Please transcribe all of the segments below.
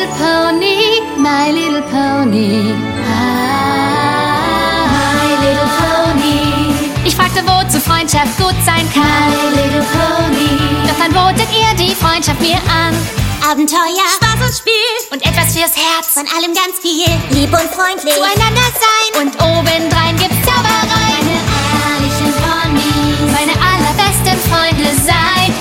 little pony, my little pony. My little pony. Ich fragte, wozu Freundschaft gut sein kann. My little pony. Doch dann botet ihr die Freundschaft mir an. Abenteuer, Spaß und Spiel und etwas fürs Herz. Von allem ganz viel, lieb und freundlich zueinander sein. Und obendrein gibt's Zauberei. Meine ehrlichen Ponys, meine allerbesten Freunde seid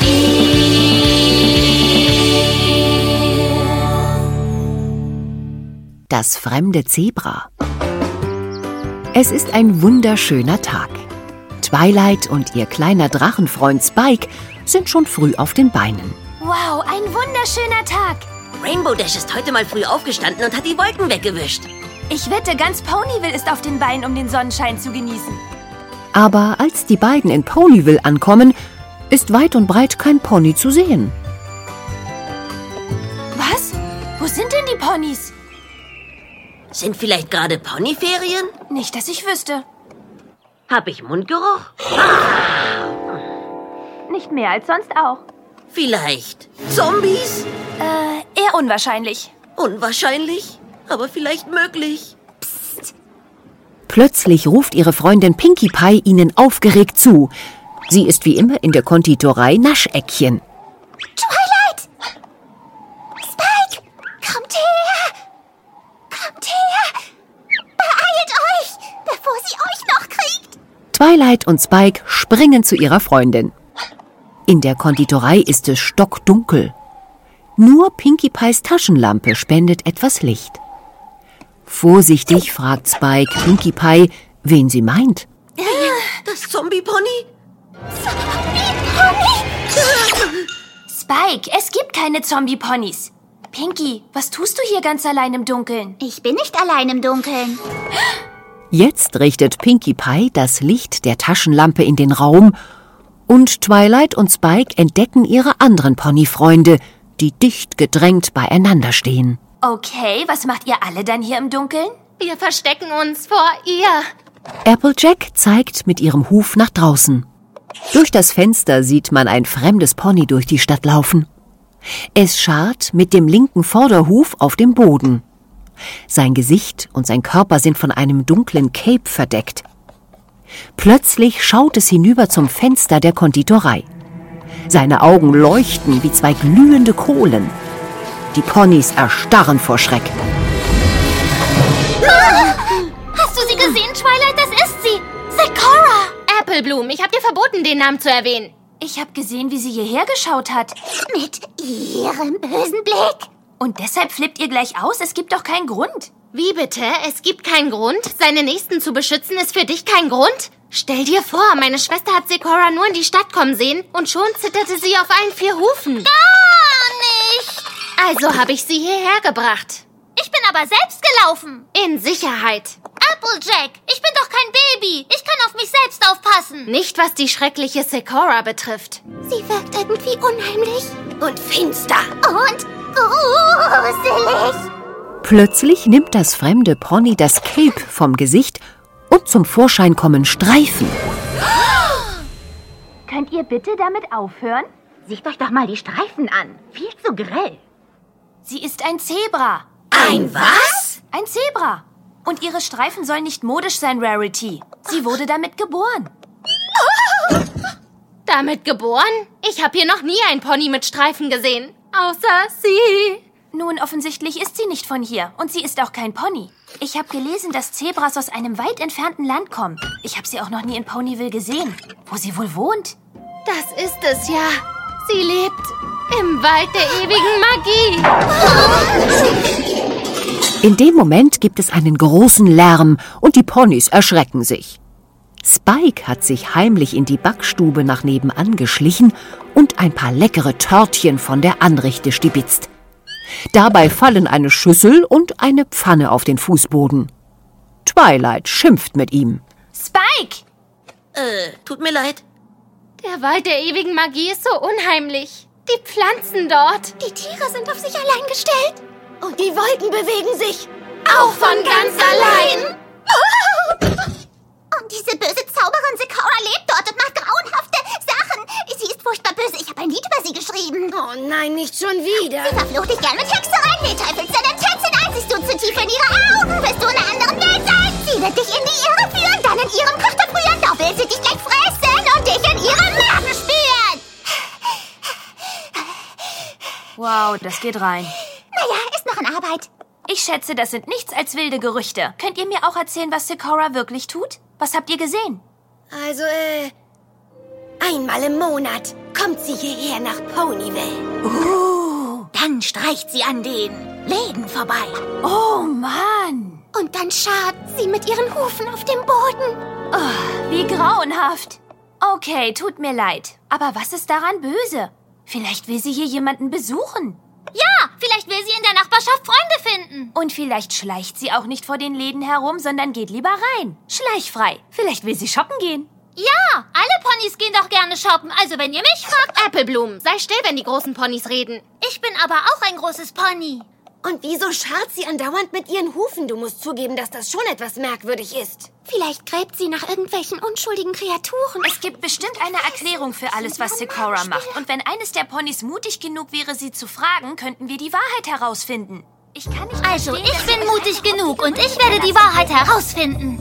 ihr. Das fremde Zebra. Es ist ein wunderschöner Tag. Twilight und ihr kleiner Drachenfreund Spike sind schon früh auf den Beinen. Wow, ein wunderschöner Tag. Rainbow Dash ist heute mal früh aufgestanden und hat die Wolken weggewischt. Ich wette, ganz Ponyville ist auf den Beinen, um den Sonnenschein zu genießen. Aber als die beiden in Ponyville ankommen, ist weit und breit kein Pony zu sehen. Was? Wo sind denn die Ponys? Sind vielleicht gerade Ponyferien? Nicht, dass ich wüsste. Hab ich Mundgeruch? Nicht mehr als sonst auch. Vielleicht Zombies? Eher unwahrscheinlich. Unwahrscheinlich, aber vielleicht möglich. Psst. Plötzlich ruft ihre Freundin Pinkie Pie ihnen aufgeregt zu. Sie ist wie immer in der Konditorei Nascheckchen. Twilight! Spike! Kommt her! Kommt her! Beeilt euch, bevor sie euch noch kriegt! Twilight und Spike springen zu ihrer Freundin. In der Konditorei ist es stockdunkel. Nur Pinkie Pies Taschenlampe spendet etwas Licht. Vorsichtig fragt Spike Pinkie Pie, wen sie meint. Das Zombie-Pony? Zombie-Pony! Spike, es gibt keine Zombie-Ponys. Pinkie, was tust du hier ganz allein im Dunkeln? Ich bin nicht allein im Dunkeln. Jetzt richtet Pinkie Pie das Licht der Taschenlampe in den Raum und Twilight und Spike entdecken ihre anderen Ponyfreunde, die dicht gedrängt beieinander stehen. Okay, was macht ihr alle dann hier im Dunkeln? Wir verstecken uns vor ihr. Applejack zeigt mit ihrem Huf nach draußen. Durch das Fenster sieht man ein fremdes Pony durch die Stadt laufen. Es scharrt mit dem linken Vorderhuf auf dem Boden. Sein Gesicht und sein Körper sind von einem dunklen Cape verdeckt. Plötzlich schaut es hinüber zum Fenster der Konditorei. Seine Augen leuchten wie zwei glühende Kohlen. Die Ponys erstarren vor Schreck. Hast du sie gesehen, Twilight? Das ist sie. Zecora. Applebloom, ich habe dir verboten, den Namen zu erwähnen. Ich habe gesehen, wie sie hierher geschaut hat. Mit ihrem bösen Blick. Und deshalb flippt ihr gleich aus? Es gibt doch keinen Grund. Wie bitte? Es gibt keinen Grund? Seine Nächsten zu beschützen ist für dich kein Grund? Stell dir vor, meine Schwester hat Zecora nur in die Stadt kommen sehen und schon zitterte sie auf allen 4 Hufen. Gar nicht. Also habe ich sie hierher gebracht. Ich bin aber selbst gelaufen. In Sicherheit. Applejack, ich bin doch kein Baby. Ich kann auf mich selbst aufpassen. Nicht, was die schreckliche Zecora betrifft. Sie wirkt irgendwie unheimlich. Und finster. Und gruselig. Plötzlich nimmt das fremde Pony das Cape vom Gesicht und zum Vorschein kommen Streifen. Könnt ihr bitte damit aufhören? Seht euch doch mal die Streifen an. Viel zu grell. Sie ist ein Zebra. Ein was? Ein Zebra. Und ihre Streifen sollen nicht modisch sein, Rarity. Sie wurde damit geboren. Damit geboren? Ich habe hier noch nie ein Pony mit Streifen gesehen. Außer sie. Nun, offensichtlich ist sie nicht von hier. Und sie ist auch kein Pony. Ich habe gelesen, dass Zebras aus einem weit entfernten Land kommen. Ich habe sie auch noch nie in Ponyville gesehen. Wo sie wohl wohnt? Das ist es ja. Sie lebt im Wald der ewigen Magie. In dem Moment gibt es einen großen Lärm und die Ponys erschrecken sich. Spike hat sich heimlich in die Backstube nach nebenan geschlichen und ein paar leckere Törtchen von der Anrichte stibitzt. Dabei fallen eine Schüssel und eine Pfanne auf den Fußboden. Twilight schimpft mit ihm. Spike! Tut mir leid. Der Wald der ewigen Magie ist so unheimlich. Die Pflanzen dort. Die Tiere sind auf sich allein gestellt. Und die Wolken bewegen sich. Auch von ganz allein. Und diese böse Zauberin Zecora lebt dort und macht grauenhafte Sachen. Sie ist furchtbar böse. Ich habe ein Lied über sie geschrieben. Oh nein, nicht schon wieder. Sie verflucht dich gern mit Hexereien, Teufelszeug. das geht rein. Naja, ist noch in Arbeit. Ich schätze, das sind nichts als wilde Gerüchte. Könnt ihr mir auch erzählen, was Zecora wirklich tut? Was habt ihr gesehen? Also, einmal im Monat kommt sie hierher nach Ponyville. Dann streicht sie an den Läden vorbei. Oh, Mann. Und dann scharrt sie mit ihren Hufen auf dem Boden. Oh, wie grauenhaft. Okay, tut mir leid. Aber was ist daran böse? Vielleicht will sie hier jemanden besuchen. Ja, vielleicht will sie in der Nachbarschaft Freunde finden. Und vielleicht schleicht sie auch nicht vor den Läden herum, sondern geht lieber rein. Schleichfrei. Vielleicht will sie shoppen gehen. Ja, alle Ponys gehen doch gerne shoppen. Also wenn ihr mich fragt, Applebloom, sei still, wenn die großen Ponys reden. Ich bin aber auch ein großes Pony. Und wieso scharrt sie andauernd mit ihren Hufen? Du musst zugeben, dass das schon etwas merkwürdig ist. Vielleicht gräbt sie nach irgendwelchen unschuldigen Kreaturen. Es gibt bestimmt eine Erklärung für alles, was Zecora macht. Und wenn eines der Ponys mutig genug wäre, sie zu fragen, könnten wir die Wahrheit herausfinden. Ich kann nicht Also, verstehen, ich dass bin mutig genug und ich werde die Wahrheit herausfinden.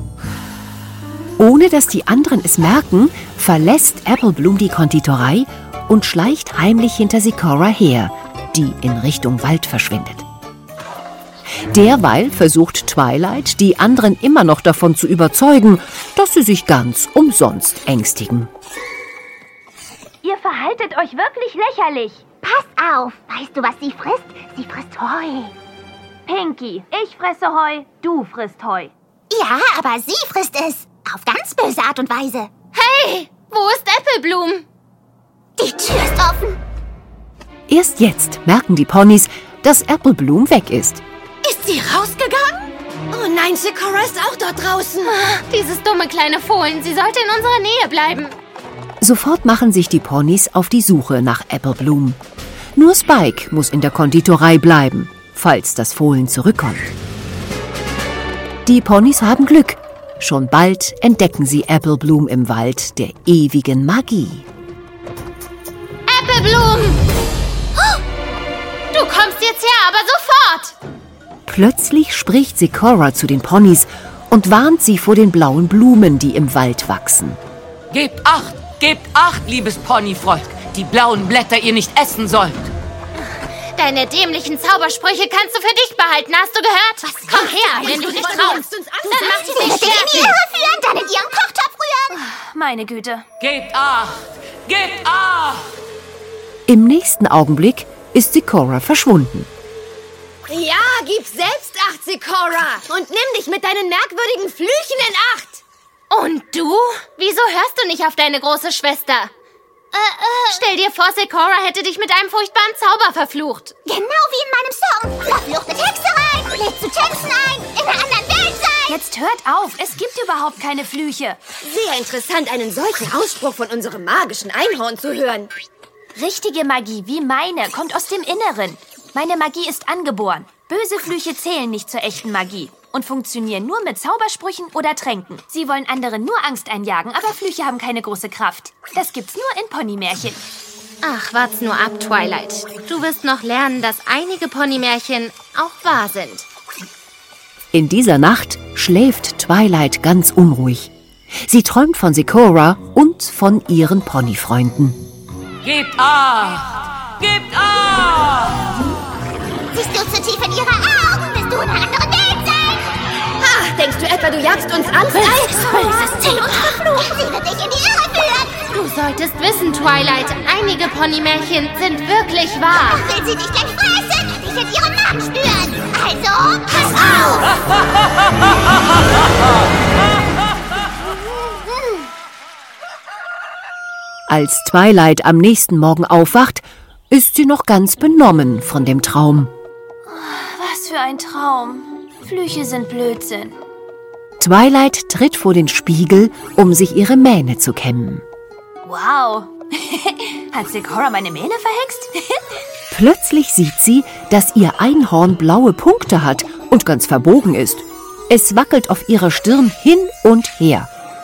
Ohne dass die anderen es merken, verlässt Applebloom die Konditorei und schleicht heimlich hinter Zecora her, die in Richtung Wald verschwindet. Derweil versucht Twilight, die anderen immer noch davon zu überzeugen, dass sie sich ganz umsonst ängstigen. Ihr verhaltet euch wirklich lächerlich. Pass auf. Weißt du, was sie frisst? Sie frisst Heu. Pinky, ich fresse Heu, du frisst Heu. Ja, aber sie frisst es. Auf ganz böse Art und Weise. Hey, wo ist Applebloom? Die Tür ist offen. Erst jetzt merken die Ponys, dass Applebloom weg ist. Ist sie rausgegangen? Oh nein, Zecora ist auch dort draußen. Dieses dumme kleine Fohlen, sie sollte in unserer Nähe bleiben. Sofort machen sich die Ponys auf die Suche nach Applebloom. Nur Spike muss in der Konditorei bleiben, falls das Fohlen zurückkommt. Die Ponys haben Glück. Schon bald entdecken sie Applebloom im Wald der ewigen Magie. Applebloom! Du kommst jetzt her, aber sofort! Plötzlich spricht Zecora zu den Ponys und warnt sie vor den blauen Blumen, die im Wald wachsen. Gebt acht, liebes Ponyvolk, die blauen Blätter ihr nicht essen sollt. Deine dämlichen Zaubersprüche kannst du für dich behalten, hast du gehört? Komm her, wenn du nicht traust. Dann mach Sie dich wird dich in die fertig. Irre führen, dann in ihren Kochtopf rühren. Meine Güte. Gebt acht! Gebt acht! Im nächsten Augenblick ist Zecora verschwunden. Ja, gib selbst acht, Zecora. Und nimm dich mit deinen merkwürdigen Flüchen in Acht. Und du? Wieso hörst du nicht auf deine große Schwester? Stell dir vor, Zecora hätte dich mit einem furchtbaren Zauber verflucht. Genau wie in meinem Song. Verfluchtet Hexerei. Lädt zu tanzen ein. In einer anderen Welt sein. Jetzt hört auf, es gibt überhaupt keine Flüche. Sehr interessant, einen solchen Ausspruch von unserem magischen Einhorn zu hören. Richtige Magie, wie meine, kommt aus dem Inneren. Meine Magie ist angeboren. Böse Flüche zählen nicht zur echten Magie und funktionieren nur mit Zaubersprüchen oder Tränken. Sie wollen anderen nur Angst einjagen, aber Flüche haben keine große Kraft. Das gibt's nur in Ponymärchen. Ach, wart's nur ab, Twilight. Du wirst noch lernen, dass einige Ponymärchen auch wahr sind. In dieser Nacht schläft Twilight ganz unruhig. Sie träumt von Zecora und von ihren Ponyfreunden. Gebt acht! Gebt acht! Siehst du zu tief in ihre Augen, bist du in einer anderen Welt sein. Denkst du etwa, du jagst uns Angst ein? Böses Zebra. Verflucht. Sie wird dich in die Irre führen. Du solltest wissen, Twilight, einige Ponymärchen sind wirklich wahr. Will sie dich gleich fressen und dich in ihrem Magen spüren. Also, pass auf. Als Twilight am nächsten Morgen aufwacht, ist sie noch ganz benommen von dem Traum. Was für ein Traum. Flüche sind Blödsinn. Twilight tritt vor den Spiegel, um sich ihre Mähne zu kämmen. Wow. Hat Zecora meine Mähne verhext? Plötzlich sieht sie, dass ihr Einhorn blaue Punkte hat und ganz verbogen ist. Es wackelt auf ihrer Stirn hin und her.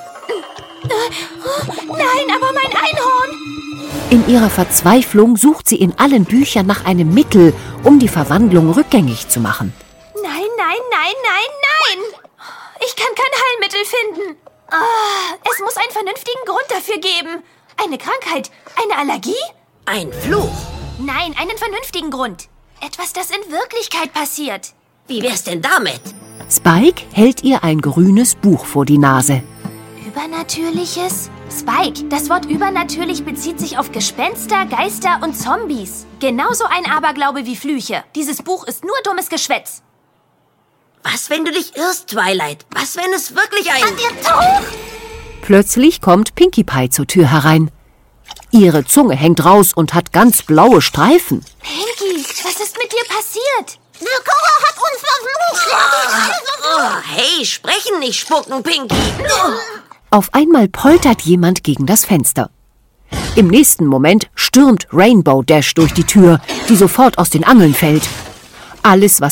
Nein, aber mein Einhorn! In ihrer Verzweiflung sucht sie in allen Büchern nach einem Mittel, um die Verwandlung rückgängig zu machen. Nein, nein, nein, nein, nein! Ich kann kein Heilmittel finden. Es muss einen vernünftigen Grund dafür geben. Eine Krankheit, eine Allergie? Ein Fluch. Nein, einen vernünftigen Grund. Etwas, das in Wirklichkeit passiert. Wie wär's denn damit? Spike hält ihr ein grünes Buch vor die Nase. Übernatürliches? Spike, das Wort übernatürlich bezieht sich auf Gespenster, Geister und Zombies. Genauso ein Aberglaube wie Flüche. Dieses Buch ist nur dummes Geschwätz. Was, wenn du dich irrst, Twilight? Was, wenn es wirklich ein... Und ihr Tuch? Plötzlich kommt Pinkie Pie zur Tür herein. Ihre Zunge hängt raus und hat ganz blaue Streifen. Pinkie, was ist mit dir passiert? Cora hat uns verflucht. Oh, hey, sprechen, nicht spucken, Pinkie. Auf einmal poltert jemand gegen das Fenster. Im nächsten Moment stürmt Rainbow Dash durch die Tür, die sofort aus den Angeln fällt. Alles, was